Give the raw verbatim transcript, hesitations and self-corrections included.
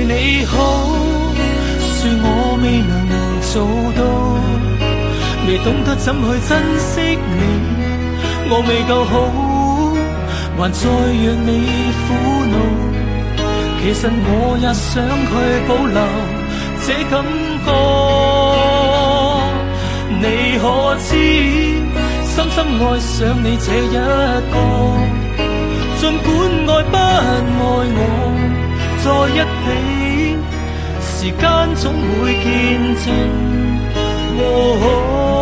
你好，說我未能做到，未懂得怎去珍惜你，我未夠好，還再讓你苦惱。其實我也想去保留這感覺，你可知深深愛上你這一個，儘管愛不愛我，在一起時間總會見證。哦